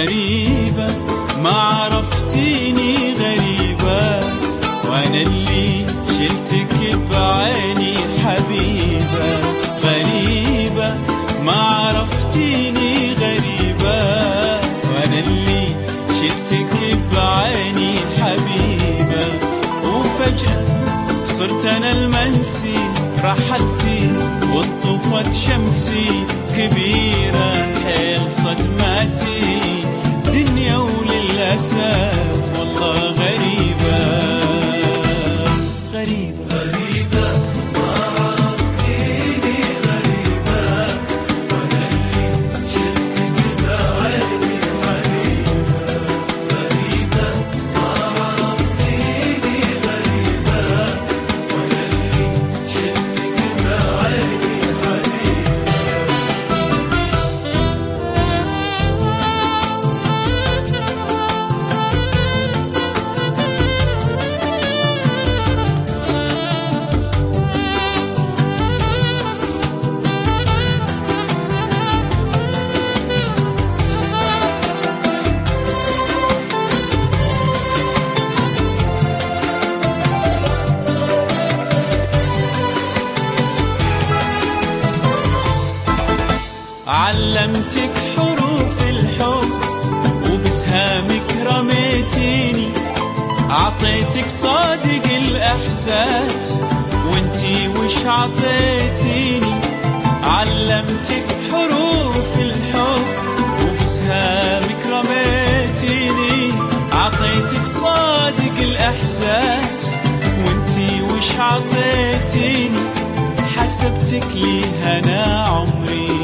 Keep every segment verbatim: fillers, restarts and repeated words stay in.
غريبة ما عرفتيني غريبة، وانا اللي شلتك بعيني حبيبة. غريبة ما عرفتيني غريبة، وانا اللي شلتك بعيني حبيبة. وفجأة صرت انا المنسي، رحلتي وانطفت شمسي كبيرة حيل صدماتي دنيا وللأسف والله غريبة. غريبة غريبة ما عرفتيني غريبة، وانا اللي شلتك بعيني حبيبة. غريبة ما عرفتيني غريبة، وانا اللي شلتك بعيني حبيبة. علمتك حروف الحب وبسهامك رميتيني، عطيتك صادق الإحساس وانتي وش عطيتيني. علمتك حروف الحب وبسهامك رميتيني، عطيتك صادق الإحساس وانتي وش عطيتيني. حسبتك لي هنا عمري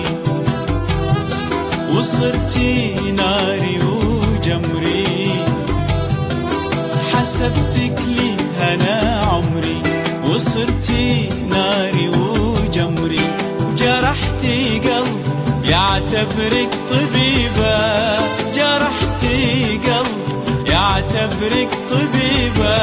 وصرتي ناري وجمري. حسبتك لي هنا عمري وصرتي ناري وجمري. جرحتي قلب يعتبرك طبيبة، جرحتي قلب يعتبرك طبيبة.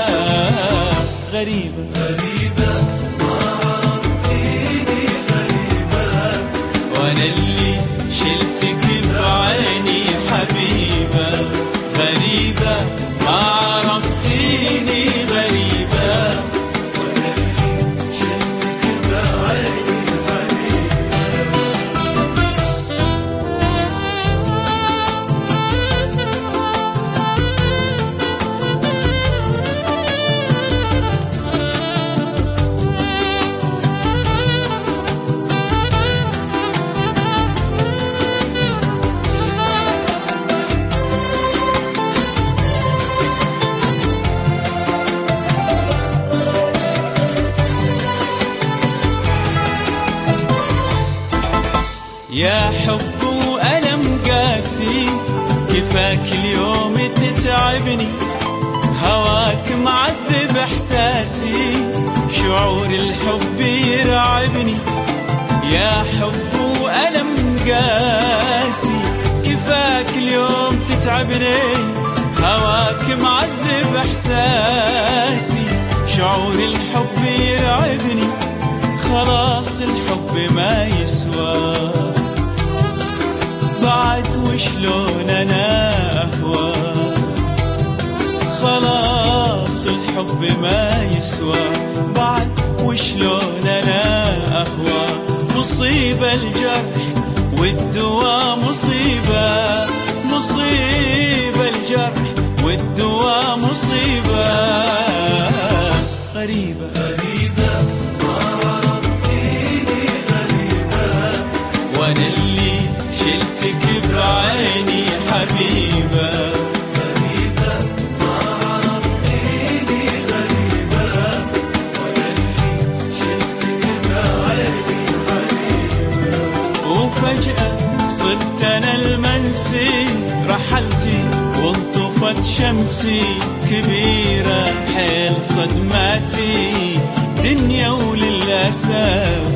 غريبة غريبة ما عرفتيني غريبة، وانا اللي شلتك بعيني حبيبة. غريبة ما عرفتيني غريبة، وانا اللي شلتك بعيني حبيبة. يا حب وألم قاسي كفاك اليوم تتعبني. هواك معذب إحساسي شعور الحب يرعبني. يا حب وألم قاسي كفاك اليوم تتعبني. هواك معذب إحساسي شعور الحب يرعبني. خلاص الحب ما يسوى بعد وشلون انا اهوى. خلاص الحب ما يسوى بعد وشلون انا اهوى. مصيبة الجرح والدواء مصيبة، مصيبة الجرح والدواء مصيبة. غريبة غريبة ما عرفتيني غريبة، وانا اللي شلتك بعيني حبيبة. غريبة ما عرفتيني غريبة، وانا اللي شلتك بعيني حبيبة. وفجأة صرت انا المنسي، رحلتي وانطفت شمسي كبيرة حيل صدماتي دنيا وللأسف